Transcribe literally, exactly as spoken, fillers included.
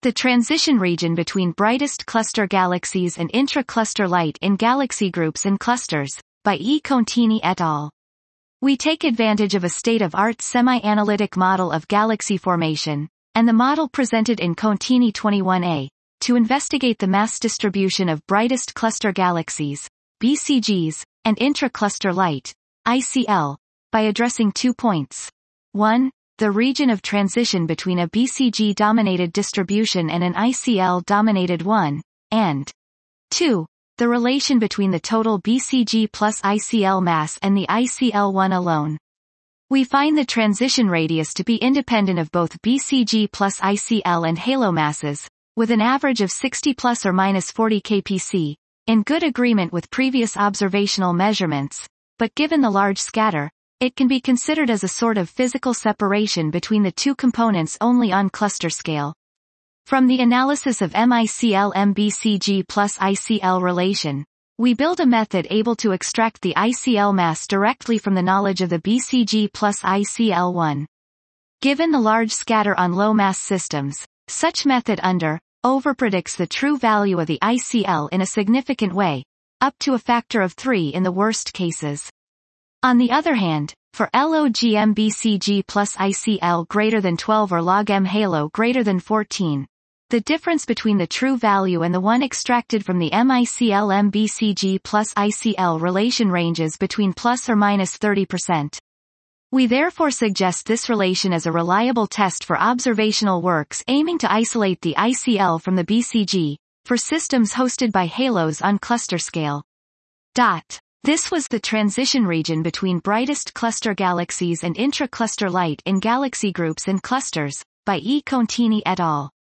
The transition region between brightest cluster galaxies and intra-cluster light in galaxy groups and clusters, by E. Contini et al. We take advantage of a state-of-art semi-analytic model of galaxy formation, and the model presented in Contini twenty-one A, to investigate the mass distribution of brightest cluster galaxies, B C Gs, and intra-cluster light, I C L, by addressing two points. one. The region of transition between a B C G-dominated distribution and an I C L-dominated one, and two. The relation between the total B C G plus I C L mass and the I C L one alone. We find the transition radius to be independent of both B C G plus I C L and halo masses, with an average of sixty plus or minus forty K P C, in good agreement with previous observational measurements, but given the large scatter, it can be considered as a sort of physical separation between the two components only on cluster scale. From the analysis of M I C L M B C G plus I C L relation, we build a method able to extract the I C L mass directly from the knowledge of the B C G plus I C L one. Given the large scatter on low-mass systems, such method under overpredicts the true value of the I C L in a significant way, up to a factor of three in the worst cases. On the other hand, for log M B C G plus I C L greater than twelve or log M halo greater than fourteen, the difference between the true value and the one extracted from the M I C L M B C G plus I C L relation ranges between plus or minus thirty percent. We therefore suggest this relation as a reliable test for observational works aiming to isolate the I C L from the B C G, for systems hosted by halos on cluster scale. Dot. This was the transition region between brightest cluster galaxies and intra-cluster light in galaxy groups and clusters, by E. Contini et al.